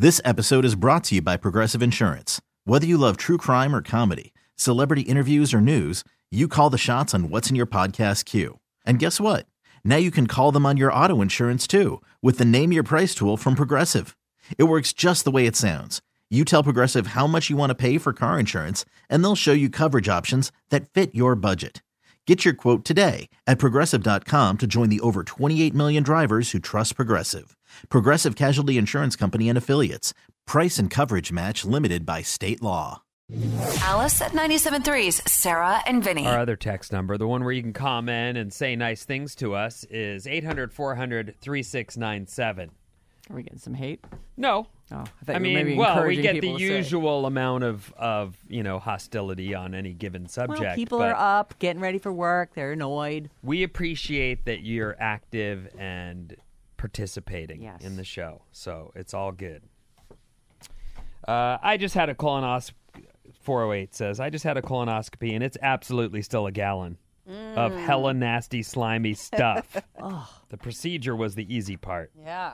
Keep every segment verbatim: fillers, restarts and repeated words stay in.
This episode is brought to you by Progressive Insurance. Whether you love true crime or comedy, celebrity interviews or news, you call the shots on what's in your podcast queue. And guess what? Now you can call them on your auto insurance too with the Name Your Price tool from Progressive. It works just the way it sounds. You tell Progressive how much you want to pay for car insurance, and they'll show you coverage options that fit your budget. Get your quote today at Progressive dot com to join the over twenty-eight million drivers who trust Progressive. Progressive Casualty Insurance Company and Affiliates. Price and coverage match limited by state law. Alice at ninety-seven point three's Sarah and Vinny. Our other text number, the one where you can comment and say nice things to us, is eight hundred, four hundred, thirty-six ninety-seven. Are we getting some hate? No. Oh, I, I thought you were mean, maybe well, we encouraging get the people to say. usual amount of, of, you know, hostility on any given subject. Well, people but are up, getting ready for work. They're annoyed. we appreciate that you're active and participating Yes. in the show. So it's all good. Uh, I just had a colonoscopy. four oh eight says, I just had a colonoscopy, and it's absolutely still a gallon of hella nasty, slimy stuff. The procedure was the easy part. Yeah.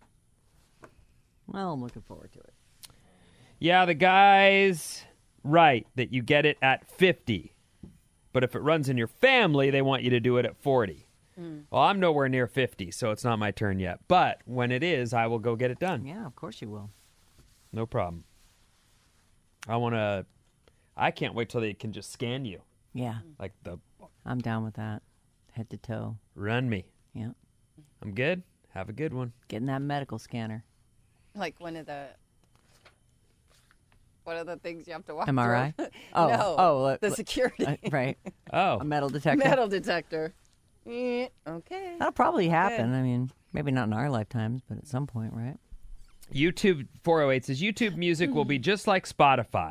Well, I'm looking forward to it. Yeah, the guy's right that you get it at fifty. But if it runs in your family, they want you to do it at forty. Mm. Well, I'm nowhere near fifty, so it's not my turn yet. But when it is, I will go get it done. Yeah, of course you will. No problem. I want to... I can't wait till they can just scan you. Yeah, Like the... I'm down with that. Head to toe. Run me. Yeah. I'm good. Have a good one. Getting that medical scanner. Like one of the one of the things you have to watch. M R I? through. Oh, no, oh, uh, the uh, security Uh, right. Oh. A metal detector. metal detector. Eh, okay. That'll probably happen. Good. I mean, maybe not in our lifetimes, but at some point, right? YouTube four oh eight says YouTube Music will be just like Spotify.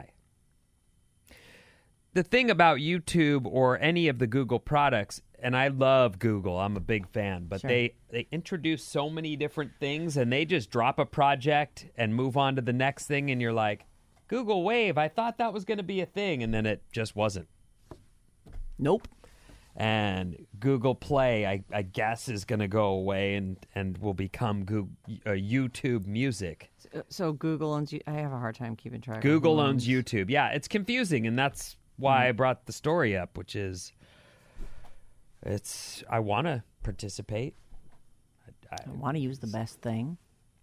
The thing about YouTube or any of the Google products, and I love Google, I'm a big fan, but Sure. they, they introduce so many different things, and they just drop a project and move on to the next thing, and you're like, Google Wave, I thought that was going to be a thing, and then it just wasn't. Nope. And Google Play, I, I guess, is going to go away and, and will become Google, uh, YouTube Music. So, so Google owns you. I have a hard time keeping track. of Google who owns YouTube. Yeah, it's confusing, and that's why I brought the story up, which is it's I want to participate. I, I, I want to use the best thing.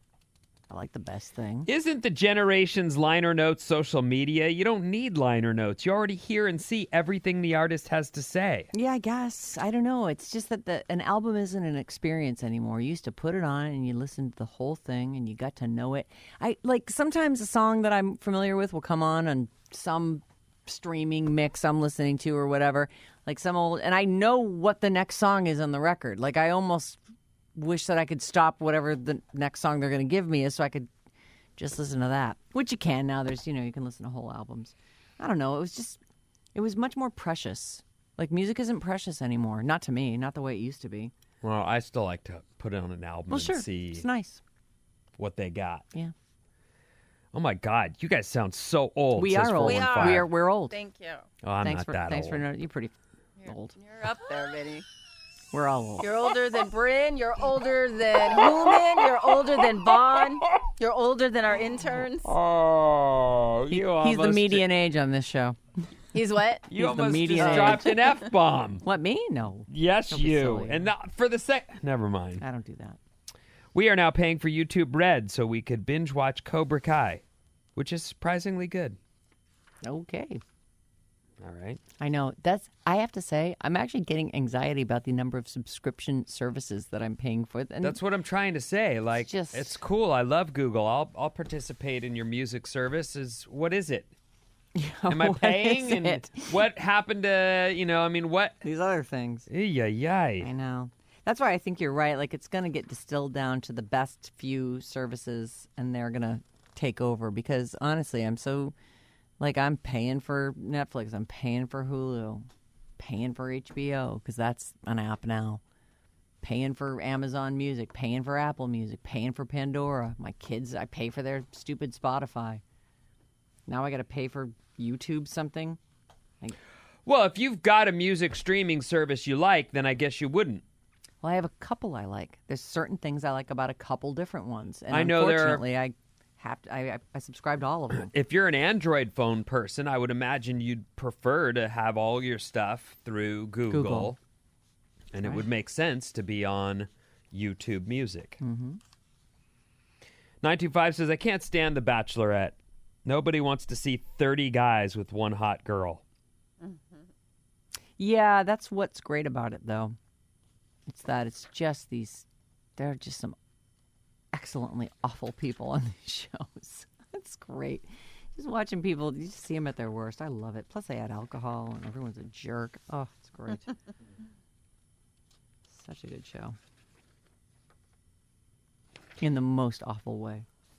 I like the best thing. Isn't the generation's liner notes social media? You don't need liner notes. You already hear and see everything the artist has to say. Yeah, I guess. I don't know. It's just that the, an album isn't an experience anymore. You used to put it on and you listened to the whole thing and you got to know it. I like sometimes a song that I'm familiar with will come on on some streaming mix I'm listening to or whatever. Like some old, and I know what the next song is on the record. Like I almost wish that I could stop whatever the next song they're going to give me is so I could just listen to that, which you can now. There's, you know, you can listen to whole albums. I don't know. It was just, it was much more precious. Like music isn't precious anymore. Not to me, not the way it used to be. Well, I still like to put it on an album Well, and sure. see It's nice. what they got. Yeah. Oh my God, you guys sound so old. We says are old. We are. four one five. We are, we're old. Thank you. Oh, I'm thanks not for, that thanks old. for, no, you're pretty You're, old. You're up there, Vinny. We're all old. You're older than Bryn. You're older than Human. You're older than Vaughn. You're older than our interns. Oh, He- you he's the almost- median age on this show. He's what? You He's the almost median just age. dropped an F bomb. What, me? No. Yes, Don't be you. silly. And not for the sec. Never mind. I don't do that. We are now paying for YouTube Red so we could binge watch Cobra Kai, which is surprisingly good. Okay. All right. I know. That's. I have to say, I'm actually getting anxiety about the number of subscription services that I'm paying for. And That's what I'm trying to say. Like, just- it's cool. I love Google. I'll I'll participate in your music service. Is what is it? Am I What paying? is And it? what happened to you know? I mean, what? These other things. Yeah, I yeah. know. That's why I think you're right. Like, it's going to get distilled down to the best few services, and they're going to take over. Because, honestly, I'm so, like, I'm paying for Netflix. I'm paying for Hulu. Paying for H B O, because that's an app now. Paying for Amazon Music. Paying for Apple Music. Paying for Pandora. My kids, I pay for their stupid Spotify. Now I got to pay for YouTube something. Like, Well, if you've got a music streaming service you like, then I guess you wouldn't. well, I have a couple I like. There's certain things I like about a couple different ones. And I know there are- unfortunately, I have to. I, I, I subscribe to all of them. If you're an Android phone person, I would imagine you'd prefer to have all your stuff through Google. Google. And it Right. would make sense to be on YouTube Music. Mm-hmm. nine two five says, I can't stand The Bachelorette. Nobody wants to see thirty guys with one hot girl. Yeah, that's what's great about it, though. It's that it's just these, there are just some excellently awful people on these shows. That's great. Just watching people, you just see them at their worst. I love it. Plus, they add alcohol, and everyone's a jerk. Oh, it's great. Such a good show. In the most awful way.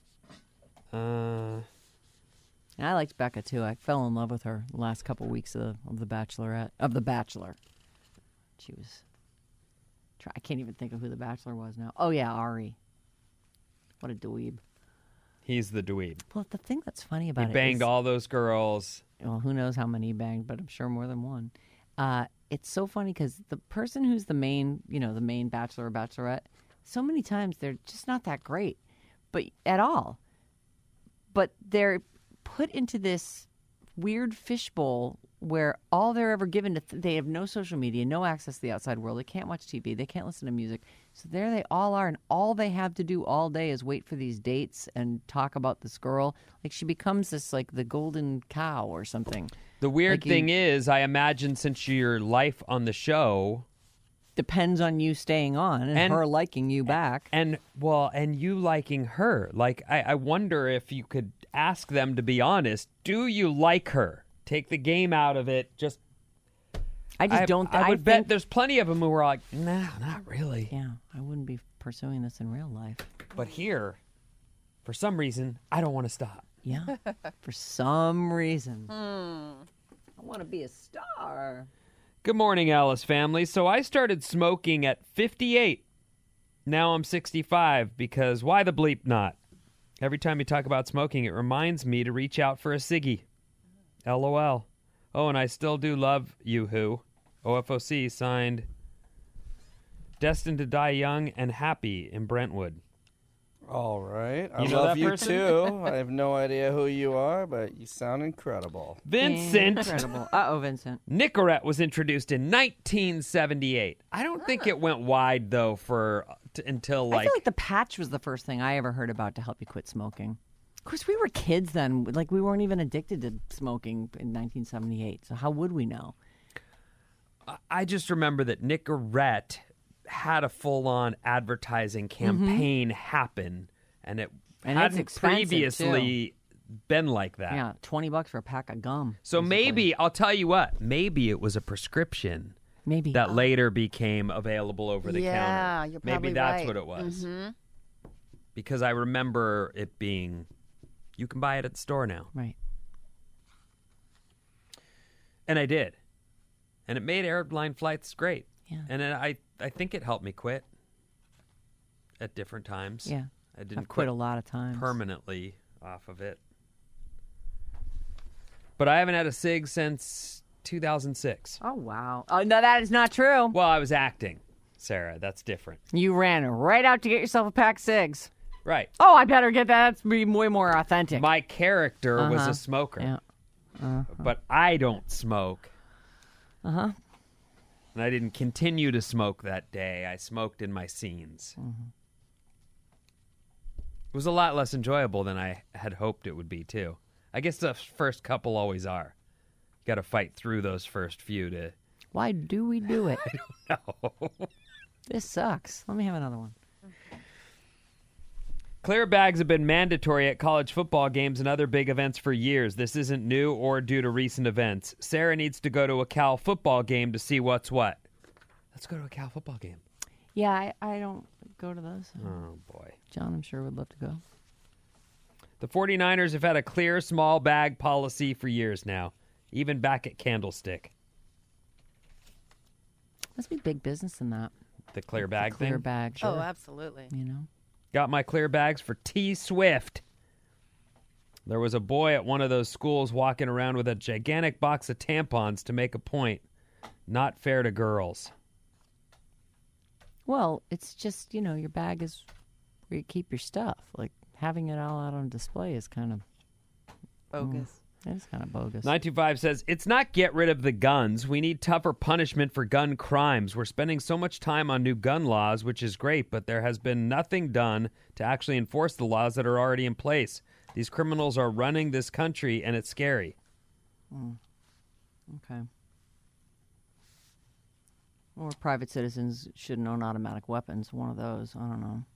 Uh, And I liked Becca, too. I fell in love with her the last couple weeks of, of The Bachelorette, of The Bachelor. She was, try, I can't even think of who The Bachelor was now. Oh, yeah, Ari. What a dweeb. he's the dweeb. Well, the thing that's funny about He it banged is, all those girls. well, who knows how many he banged, but I'm sure more than one. Uh, it's so funny because the person who's the main, you know, the main bachelor or bachelorette, so many times they're just not that great, but at all. But they're put into this weird fishbowl where all they're ever given to, th- they have no social media, no access to the outside world. They can't watch T V. They can't listen to music. So there they all are, and all they have to do all day is wait for these dates and talk about this girl. Like she becomes this, like the golden cow or something. The weird Like you- thing is, I imagine since your life on the show, Depends on you staying on and, And- her liking you back. and well, and you liking her, like I, I wonder if you could ask them to be honest. Do you like her? Take the game out of it. Just I just I, don't. I I would bet think- there's plenty of them who are like, nah, not really. Yeah, I wouldn't be pursuing this in real life. But here, for some reason, I don't want to stop. Yeah, for some reason. I want to be a star. Good morning, Alice family. So I started smoking at fifty-eight. Now I'm sixty-five because why the bleep not? Every time you talk about smoking, it reminds me to reach out for a ciggy. LOL. Oh, and I still do love you, who. O F O C signed Destined to Die Young and Happy in Brentwood. All right. I You know love that you person? too. I have no idea who you are, but you sound incredible. Vincent Incredible. Uh oh, Vincent. Nicorette was introduced in nineteen seventy-eight. I don't think it went wide, though, for t- until I like... feel like the patch was the first thing I ever heard about to help you quit smoking. Of course, we were kids then. Like we weren't even addicted to smoking in nineteen seventy-eight. So how would we know? I just remember that Nicorette had a full-on advertising campaign happen, and it Mm-hmm. And it's hadn't expensive, previously been like that. Yeah, twenty bucks for a pack of gum. So basically. maybe, I'll tell you what, maybe it was a prescription maybe that later became available over the Yeah, counter. you're Maybe probably that's right. what it was. Mhm. Because I remember it being, you can buy it at the store now. right. And I did. And it made airline flights great. Yeah. And it, I, I think it helped me quit at different times. Yeah. I didn't I've quit a lot of times. permanently off of it. But I haven't had a cig since two thousand six. Oh wow! Oh no, that is not true. Well, I was acting, Sarah. That's different. You ran right out to get yourself a pack of cigs. Right. Oh, I better get that. That's be way more authentic. My character was Uh-huh. a smoker. Yeah. But I don't smoke. Uh huh. And I didn't continue to smoke that day. I smoked in my scenes. Mm-hmm. It was a lot less enjoyable than I had hoped it would be, too. I guess the first couple always are. You got to fight through those first few to... Why do we do it? No. This sucks. Let me have another one. Clear bags have been mandatory at college football games and other big events for years. This isn't new or due to recent events. Sarah needs to go to a Cal football game to see what's what. Let's go to a Cal football game. Yeah, I, I don't go to those. Oh, boy. John, I'm sure would love to go. The 49ers have had a clear small bag policy for years now, even back at Candlestick. Must be big business in that. The clear bag Clear thing. bag. Oh, absolutely. You know. Got my clear bags for T Swift. There was a boy at one of those schools walking around with a gigantic box of tampons to make a point. Not fair to girls. Well, it's just, you know, your bag is where you keep your stuff. Like, having it all out on display is kind of Bogus. It's kind of bogus. nine two five says, it's not get rid of the guns. We need tougher punishment for gun crimes. We're spending so much time on new gun laws, which is great, but there has been nothing done to actually enforce the laws that are already in place. These criminals are running this country, and it's scary. Mm. Okay. Or private citizens shouldn't own automatic weapons. One of those. I don't know.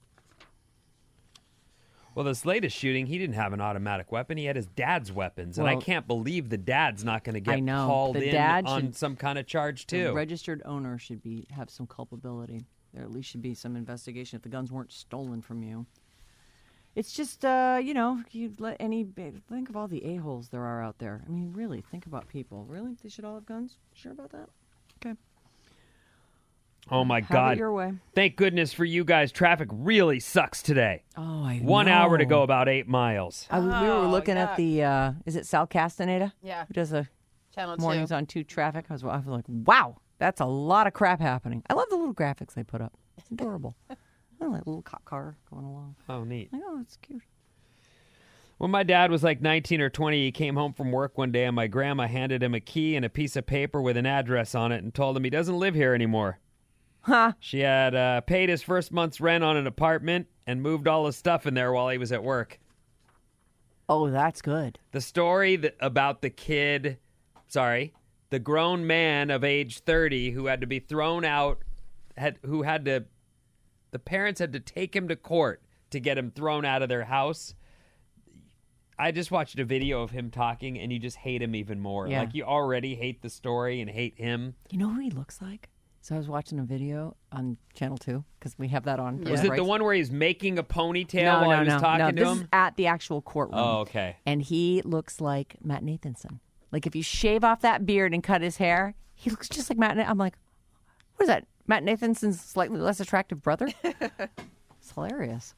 Well, this latest shooting, he didn't have an automatic weapon. He had his dad's weapons. And Well, I can't believe the dad's not going to get I know. called The in dad on should- some kind of charge, The too. registered owner should be have some culpability. There at least should be some investigation if the guns weren't stolen from you. It's just, uh, you know, you let any think of all the a-holes there are out there. I mean, really, think about people. Really, they should all have guns. Sure about that? Okay. Oh, my Have God. it your way. Thank goodness for you guys. Traffic really sucks today. Oh, I One know. hour to go, about eight miles. I was, we were Oh, looking yuck. at the. Uh, is it Sal Castaneda? Yeah. Who does the Channel mornings two. on two traffic? I was, I was like, wow, that's a lot of crap happening. I love the little graphics they put up. It's adorable. I like a little cop car going along. Oh, neat. Like, oh, it's cute. When my dad was like nineteen or twenty, he came home from work one day and my grandma handed him a key and a piece of paper with an address on it and told him he doesn't live here anymore. Huh? She had uh, paid his first month's rent on an apartment and moved all his stuff in there while he was at work. Oh, that's good. The story that, about the kid, sorry, the grown man of age thirty who had to be thrown out, had who had to, the parents had to take him to court to get him thrown out of their house. I just watched a video of him talking, and you just hate him even more. Yeah. Like, you already hate the story and hate him. You know who he looks like? So I was watching a video on Channel two because we have that on. for Was the it the rights. one where he's making a ponytail No, while no, he was no, talking no. to This him? is at the actual courtroom. Oh, okay. And he looks like Matt Nathanson. Like if you shave off that beard and cut his hair, he looks just like Matt. Na- I'm like, what is that? Matt Nathanson's slightly less attractive brother? It's hilarious.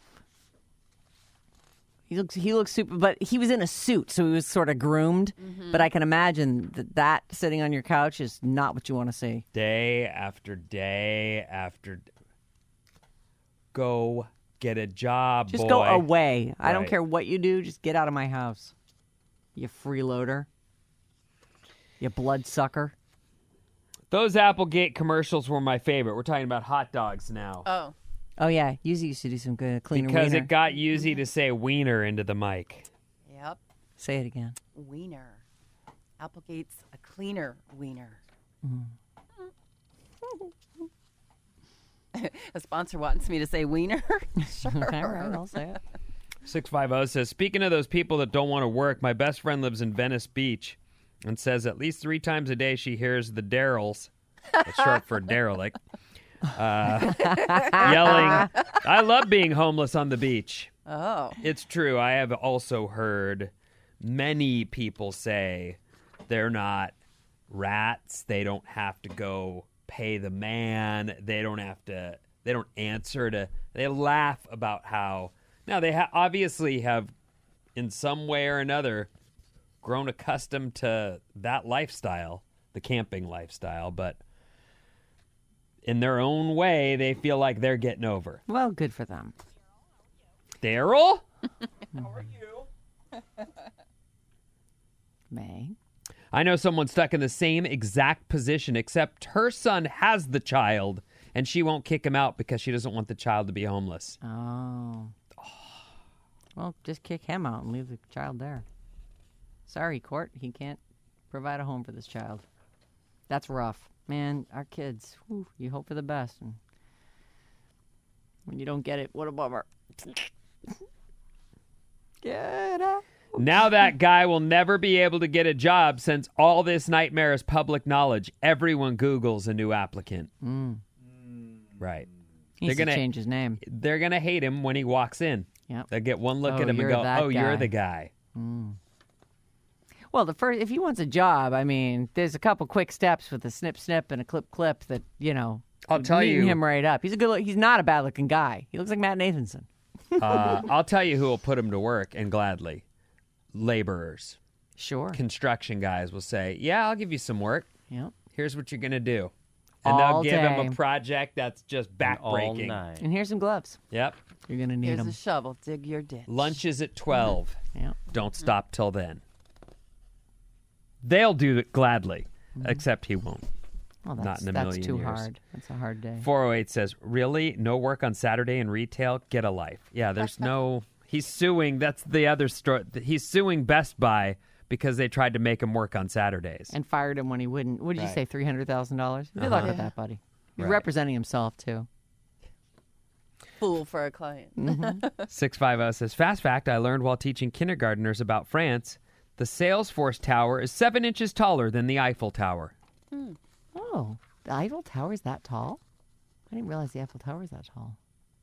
He looks he looks super, but he was in a suit, so he was sort of groomed. Mm-hmm. But I can imagine that that sitting on your couch is not what you want to see. Day after day after d- go get a job, Just boy. go away. I don't Right. care what you do. Just get out of my house. You freeloader. You bloodsucker. Those Applegate commercials were my favorite. We're talking about hot dogs now. Oh. Oh, yeah. Yuzi used to do some good cleaner because wiener. it got Yuzi to say wiener into the mic. Yep. Say it again. Wiener. Applegate's a cleaner wiener. A sponsor wants me to say wiener. Sure. All right, I'll say it. six five zero says, speaking of those people that don't want to work, my best friend lives in Venice Beach and says at least three times a day she hears the Daryls, that's short for derelict, uh, yelling, I love being homeless on the beach. Oh. It's true. I have also heard many people say they're not rats. They don't have to go pay the man. They don't have to, they don't answer to, they laugh about how, now they ha- obviously have in some way or another grown accustomed to that lifestyle, the camping lifestyle, but in their own way, they feel like they're getting over. Well, good for them. Daryl? May. I know someone stuck in the same exact position, except her son has the child, and she won't kick him out because she doesn't want the child to be homeless. Oh. Well, just kick him out and leave the child there. Sorry, court. He can't provide a home for this child. That's rough. Man, our kids, whew, you hope for the best. And when you don't get it, what a bummer. Get out. Now that guy will never be able to get a job since all this nightmare is public knowledge. Everyone Googles a new applicant. Mm. Right. He needs They're gonna- to change his name. They're going to hate him when he walks in. Yep. They'll get one look Oh, at him and you're go, that oh, you're guy." the guy. Well, the first, if he wants a job, I mean, there's a couple quick steps with a snip, snip, and a clip, clip that you know. I'll would tell neaten you- him right up. He's a good. Look, he's not a bad looking guy. He looks like Matt Nathanson. Uh, I'll tell you who will put him to work, and gladly. Laborers. Sure. Construction guys will say, yeah, I'll give you some work. Yep. Here's what you're going to do. And all they'll give day. him a project that's just All backbreaking. night. And here's some gloves. Yep. You're going to need Here's them. a shovel. Dig your ditch. Lunch is at twelve. Yeah. Don't stop till then. They'll do it gladly, except he won't. Well, that's, Not in a that's million too years. hard. That's a hard day. four oh eight says, really? No work on Saturday in retail? Get a life. Yeah, there's no... He's suing. That's the other story. He's suing Best Buy because they tried to make him work on Saturdays. And fired him when he wouldn't. What did you Right. say, three hundred thousand dollars? Good Uh-huh. luck with that, buddy. He's Right. representing himself, too. Fool for a client. six fifty says, fast fact, I learned while teaching kindergartners about France, the Salesforce Tower is seven inches taller than the Eiffel Tower. Oh, the Eiffel Tower is that tall? I didn't realize the Eiffel Tower is that tall.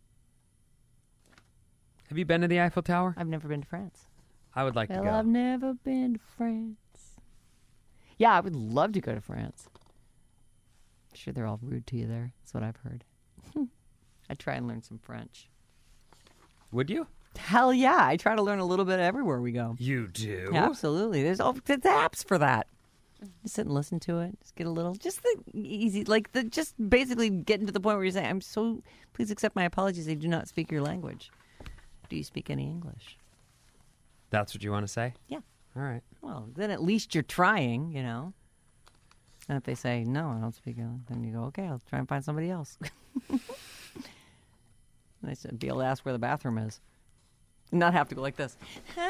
Have you been to the Eiffel Tower? I've never been to France. I would like Well, to go. I've never been to France. Yeah, I would love to go to France. I'm sure they're all rude to you there. That's what I've heard. I'd try and learn some French. Would you? Hell yeah. I try to learn a little bit everywhere we go. You do? Absolutely. There's all there's apps for that. Just sit and listen to it. Just get a little, just the easy, like the, just basically getting to the point where you're saying, I'm so, please accept my apologies. I do not speak your language. Do you speak any English? That's what you want to say? Yeah. All right. Well, then at least you're trying, you know. And if they say, no, I don't speak it, then you go, okay, I'll try and find somebody else. And I should be able to ask where the bathroom is. And not have to go like this.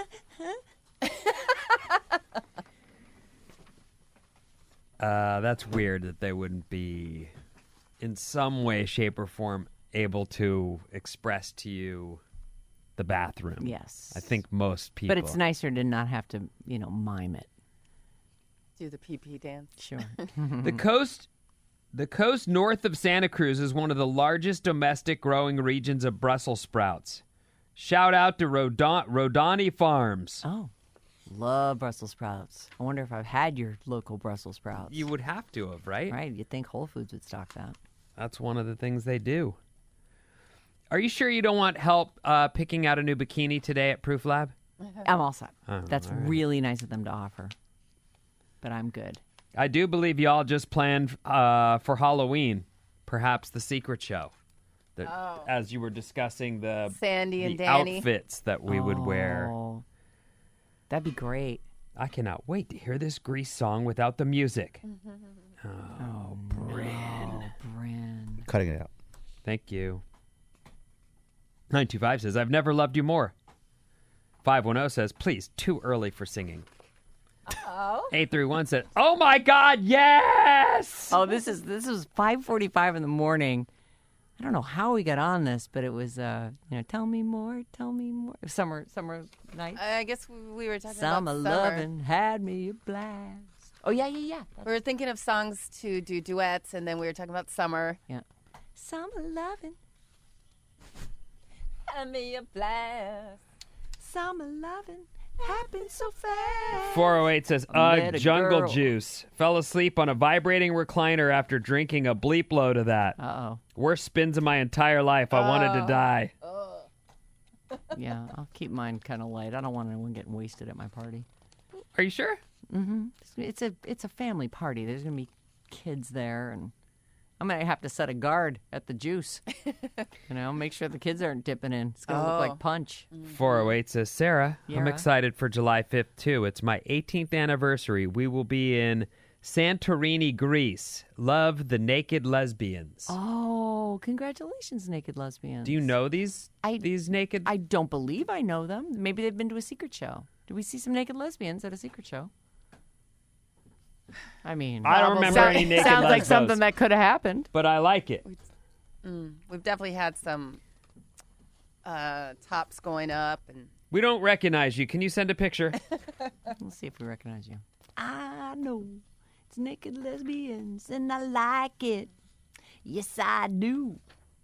Uh, that's weird that they wouldn't be, in some way, shape, or form, able to express to you the bathroom. Yes. I think most people. But it's nicer to not have to, you know, mime it. Do the pee pee dance. Sure. The coast, the coast north of Santa Cruz is one of the largest domestic growing regions of Brussels sprouts. Shout out to Rodon- Rodani Farms. Oh, love Brussels sprouts. I wonder if I've had your local Brussels sprouts. You would have to have, right? Right, you'd think Whole Foods would stock that. That's one of the things they do. Are you sure you don't want help uh, picking out a new bikini today at Proof Lab? I'm all set. Oh, That's all right. really nice of them to offer. But I'm good. I do believe y'all just planned uh, for Halloween, perhaps the secret show. The, Oh. As you were discussing the, Sandy and the Danny. outfits that we would wear. Oh, that'd be great. I cannot wait to hear this Grease song without the music. Oh, Bryn. Bryn. Cutting it out. Thank you. nine two five says, I've never loved you more. five one zero says, please, too early for singing. Oh. eight three one said, oh my God, yes! Oh, this is this was five forty-five in the morning. I don't know how we got on this, but it was, uh, you know, tell me more, tell me more. Summer, summer night. I guess we were talking Summer about summer. loving had me a blast. Oh, yeah, yeah, yeah. We were thinking of songs to do duets, and then we were talking about summer. Yeah. Summer loving, Had me a blast. summer loving happened so fast. four oh eight says, Met ugh, a jungle girl. juice. Fell asleep on a vibrating recliner after drinking a bleep load of that. Uh-oh. Worst spins of my entire life. I wanted to die. Yeah, I'll keep mine kind of light. I don't want anyone getting wasted at my party. Are you sure? It's a it's a family party. There's gonna be kids there, and I'm gonna have to set a guard at the juice. You know, make sure the kids aren't dipping in. It's gonna look Oh. like punch. four oh eight says, Sarah, I'm Yara? excited for July fifth, too. It's my eighteenth anniversary. We will be in Santorini, Greece. Love the naked lesbians. Oh, congratulations, naked lesbians. Do you know these I- these naked? I don't believe I know them. Maybe they've been to a secret show. Did we see some naked lesbians at a secret show? I mean, I don't remember sound- any naked sounds like lesbos, something that could have happened. but I like it. We've definitely had some uh, tops going up, and We don't recognize you. Can you send a picture? We'll see if we recognize you. I know it's naked lesbians, and I like it. Yes, I do.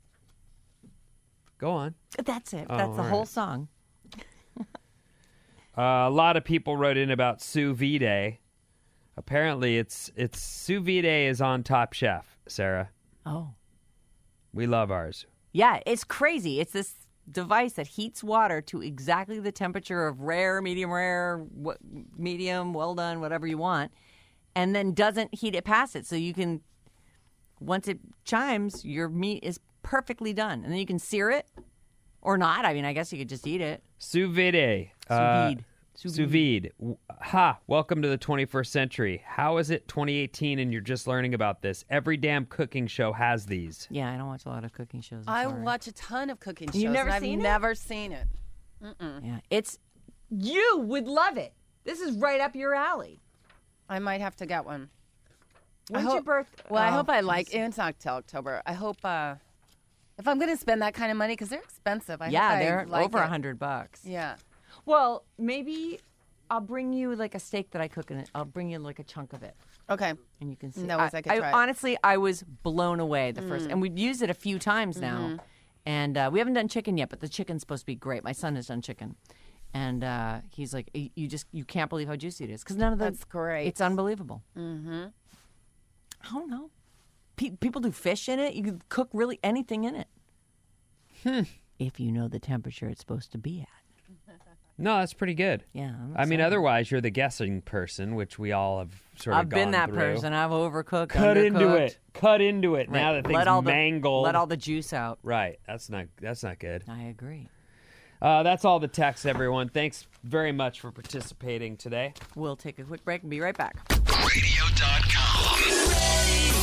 Go on. That's it. Oh, That's the all whole right. song. Uh, a lot of people wrote in about sous vide. Apparently, it's it's sous vide is on Top Chef, Sarah. Oh. We love ours. Yeah, it's crazy. It's this device that heats water to exactly the temperature of rare, medium rare, wh- medium, well done, whatever you want, and then doesn't heat it past it. So you can once it chimes, your meat is perfectly done. And then you can sear it or not. I mean, I guess you could just eat it. Sous vide. Sous Uh, vide. Sous Sous vide. W- Ha! Welcome to the twenty-first century. How is it twenty eighteen and you're just learning about this? Every damn cooking show has these. Yeah, I don't watch a lot of cooking shows. I'm I sorry. watch a ton of cooking shows. You've never and seen I've it? never seen it. Yeah, it's you would love it. This is right up your alley. I might have to get one. I When's your hope- birth- Well, I oh, hope I like it. It's not till October. I hope uh, if I'm going to spend that kind of money, because they're expensive. I yeah, hope I they're like over a it. hundred bucks. Yeah. Well, maybe I'll bring you like a steak that I cook in it. I'll bring you like a chunk of it, Okay. and you can see. That was I could try it. Honestly, I was blown away the first, and we've used it a few times now, Mm-hmm. and uh, we haven't done chicken yet, but the chicken's supposed to be great. My son has done chicken, and uh, he's like, "You you just you can't believe how juicy it is because none of the That's great. It's unbelievable. Mm-hmm. I don't know. Pe- people do fish in it. You can cook really anything in it. Hmm. If you know the temperature it's supposed to be at. No, that's pretty good. Yeah. I'm I mean, excited. otherwise, you're the guessing person, which we all have sort of I've been gone that through. person. I've overcooked. Cut into undercooked. it. Cut into it. Right. Now that things let all the, mangled. Let all the juice out. Right. That's not. That's not good. I agree. Uh, that's all the text, everyone. Thanks very much for participating today. We'll take a quick break and be right back. radio dot com.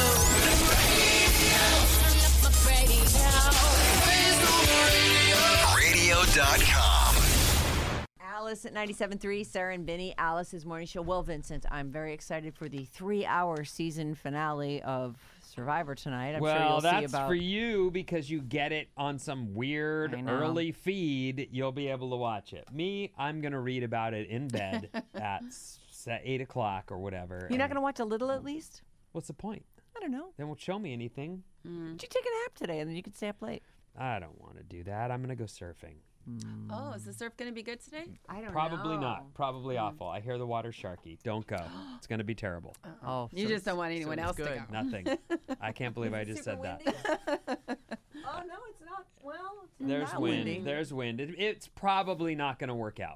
radio dot com. Alice at ninety-seven point three, Sarah and Vinny, Alice's morning show. Well, Vincent, I'm very excited for the three-hour season finale of Survivor tonight. I'm well, sure you'll that's see about. for you because you get it on some weird I know. early feed. You'll be able to watch it. Me, I'm going to read about it in bed at s- at eight o'clock or whatever. You're not and going to watch a little at least? What's the point? I don't know. They won't show me anything. Did you take a nap today and then you could stay up late? I don't want to do that. I'm going to go surfing. Oh, is the surf going to be good today? I don't Probably know. not. Probably awful. I hear the water's sharky. Don't go. It's going to be terrible. Oh, You so just don't want anyone it's else to good. go. Nothing. I can't believe I just said that. Oh, no, it's not. Well, it's There's not wind. windy. There's wind. It, it's probably not going to work out.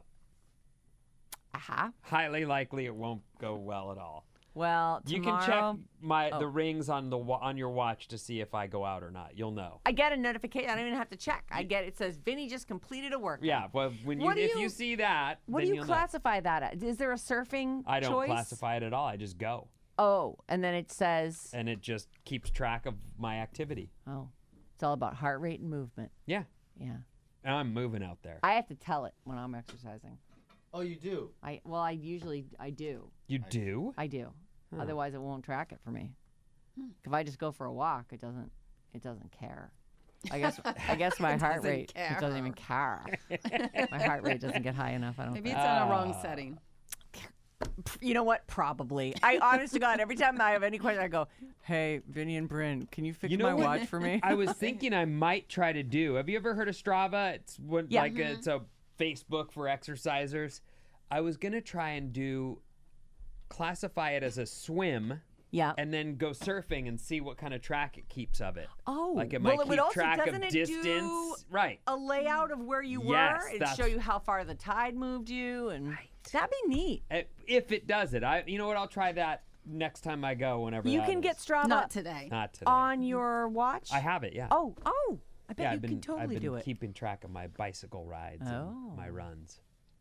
Aha. Highly likely it won't go well at all. Well, You tomorrow, can check my Oh. the rings on the wa- on your watch to see if I go out or not. You'll know. I get a notification. I don't even have to check. I get it says Vinny just completed a workout. Yeah, well, when you What do if you- you see that, What then do you you'll classify that as? Is there a surfing know. I don't choice? classify it at all. I just go, Oh, and then it says, and it just keeps track of my activity. oh, it's all about heart rate and movement. Yeah, Yeah. and I'm moving out there. I have to tell it when I'm exercising. Oh, you do? I well, I usually I do. You do? I do. Otherwise, it won't track it for me. If I just go for a walk, it doesn't. It doesn't care. I guess. I guess my heart doesn't rate. care. It doesn't even care. My heart rate doesn't get high enough. I don't. Maybe think. it's on a wrong setting. You know what? Probably. I honest to God, every time I have any question, I go, "Hey, Vinny and Bryn, can you fix You know my what? watch for me?" I was thinking I might try to do. Have you ever heard of Strava? It's what, Yeah. like a, it's a Facebook for exercisers. I was gonna try and do classify it as a swim. Yeah. And then go surfing and see what kind of track it keeps of it. Oh, like it well, might it would keep also- track of doesn't it distance. do Right. a layout of where you Yes, were. It'd that's- show you how far the tide moved you, and that'd be neat. Uh, If it does it, I. You know what? I'll try that next time I go. Whenever You that can is. get Strava Not today. Not today. on your watch. I have it. Yeah. Oh, oh! I bet yeah, you I've been, can totally I've been do it. keeping track of my bicycle rides Oh. and my runs.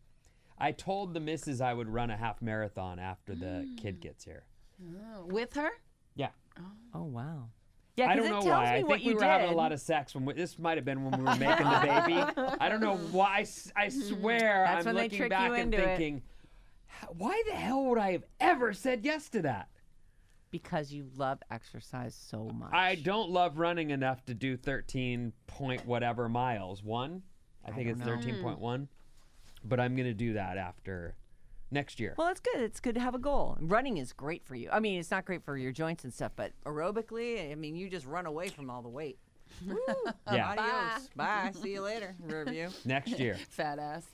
I told the missus I would run a half marathon after the kid gets here. Oh, with her? Yeah. Oh wow! Yeah, I 'cause don't it know tells why. me I what think we you were having a did. lot of sex when we, this might have been when we were making the baby. I don't know why. I, s- I swear That's I'm when they looking trick back you and into it. thinking, "H- why the hell would I have ever said yes to that? Because you love exercise so much. I don't love running enough to do thirteen point whatever miles. One, I think it's don't know. thirteen point one, but I'm gonna do that after next year. Well, it's good. It's good to have a goal. Running is great for you. I mean, it's not great for your joints and stuff, but aerobically, I mean, you just run away from all the weight. Woo. Yeah. Adios. Bye. See you later. Review. Next year. Fat ass.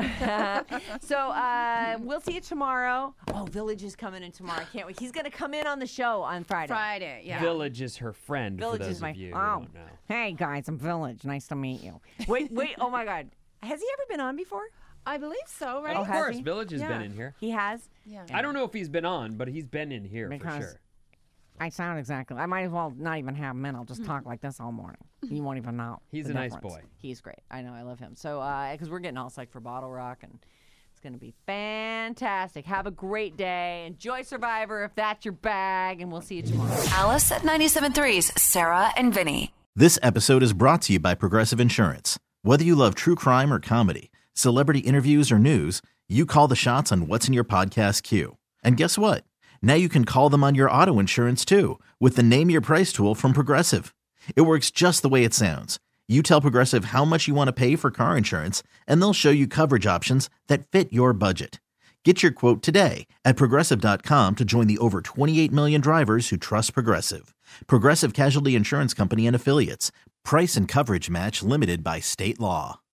So uh, we'll see you tomorrow. Oh, Village is coming in tomorrow. I can't wait. He's going to come in on the show on Friday. Friday, yeah. Village is her friend. Village for those is my. of you who oh, don't know. hey guys, I'm Village. Nice to meet you. Wait, wait. Oh my God, has he ever been on before? I believe so, right? Oh, Of has course, he? Village has Yeah. been in here. He has. Yeah. I don't know if he's been on, but he's been in here for Because- sure. I sound exactly. I might as well not even have men. I'll just talk like this all morning. You won't even know. He's the a nice difference. boy. He's great. I know. I love him. So, because we're getting all psyched for Bottle Rock, and it's going to be fantastic. Have a great day. Enjoy Survivor if that's your bag, and we'll see you tomorrow. Alice at ninety-seven point three's Sarah and Vinny. This episode is brought to you by Progressive Insurance. Whether you love true crime or comedy, celebrity interviews or news, you call the shots on what's in your podcast queue. And guess what? Now you can call them on your auto insurance too with the Name Your Price tool from Progressive. It works just the way it sounds. You tell Progressive how much you want to pay for car insurance, and they'll show you coverage options that fit your budget. Get your quote today at Progressive dot com to join the over twenty-eight million drivers who trust Progressive. Progressive Casualty Insurance Company and Affiliates. Price and coverage match limited by state law.